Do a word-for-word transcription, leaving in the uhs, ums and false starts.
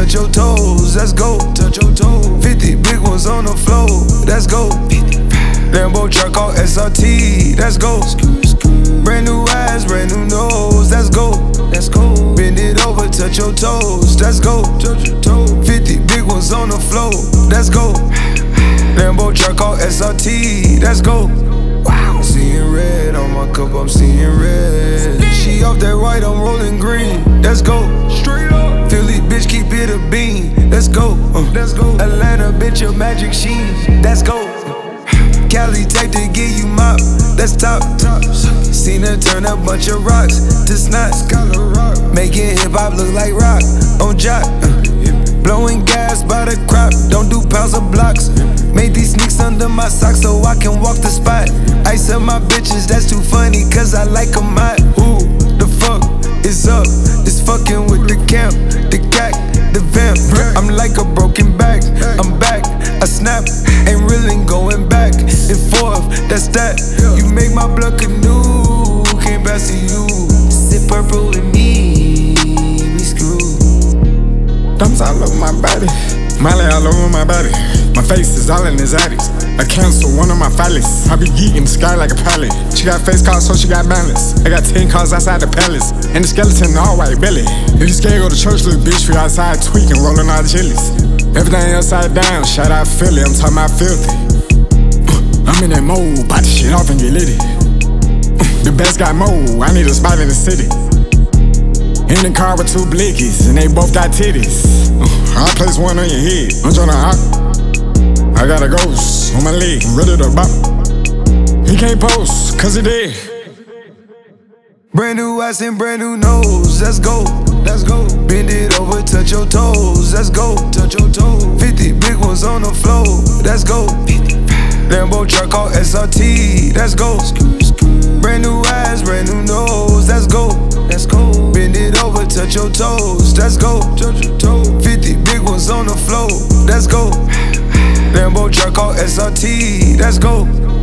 touch your toes, let's go. Touch your toes. fifty big ones on the floor, let's go. Lambo truck all S R T, let's go. Brand new eyes, brand new nose, let's go. Let's go. Bend it over, touch your toes, let's go. Touch your toes. fifty big ones on the floor, let's go. Lambo truck all S R T, let's go. Wow. Seeing red on my cup, I'm seeing red. She off that white, I'm rolling green. Let's go. Straight up. Philly bitch, keep it a bean. Let's go. Uh, let's go. Atlanta bitch, a magic sheen. Let's go. Cali take to give you mop. That's top. Seen her turn a bunch of rocks to snots. Making hip hop look like rock on jock. Uh, blowing gas by the crop. Don't do pounds of blocks. Made these sneaks under my socks so I can walk the spot. Ice up my bitches, that's too funny, cause I like them hot. Ooh, the fuck is up? It's fucking with the camp, the cack, the vamp. I'm like a broken back, I'm back. I snap, ain't really going back and forth, that's that. You make my blood canoe, came back to you. Sit purple with me, we screwed. Thumbs all over my body, Molly all over my body. My face is all in his addies. I cancel one of my phallus. I be eating the sky like a pallet. She got face cards, so she got balance. I got ten cars outside the palace, and the skeleton all white belly. If you scared, go to church, little bitch. We outside tweaking, rolling all the chilies. Everything upside down, shout out Philly, I'm talking about filthy. Uh, I'm in that mode, bout to shit off and get litty. Uh, the best got mode, I need a spot in the city. In the car with two blickies, and they both got titties. Uh, I'll place one on your head, I'm tryna hop. I got a ghost on my leg, ready to bop. He can't post, cause he dead. Brand new eyes and brand new nose, let's go. Let's go. Bend it over, touch your toes, let's go. Touch your toes. fifty big ones on the floor, let's go. Lambo truck all S R T, let's go. Brand new eyes, brand new nose, let's go. Let's go. Bend it over, touch your toes, let's go. Touch your toes. fifty big ones on the floor, let's go. Lambo truck all S R T, let's go.